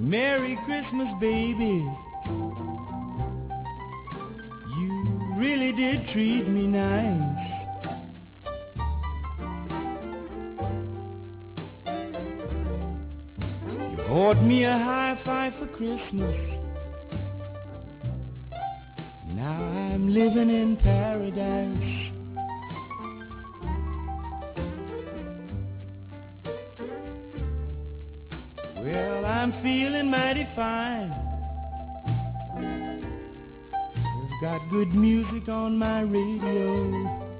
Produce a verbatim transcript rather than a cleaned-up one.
Merry Christmas, baby. You really did treat me nice. You bought me a hi-fi for Christmas. Now I'm living in paradise. Well, I'm feeling mighty fine. I've got good music on my radio.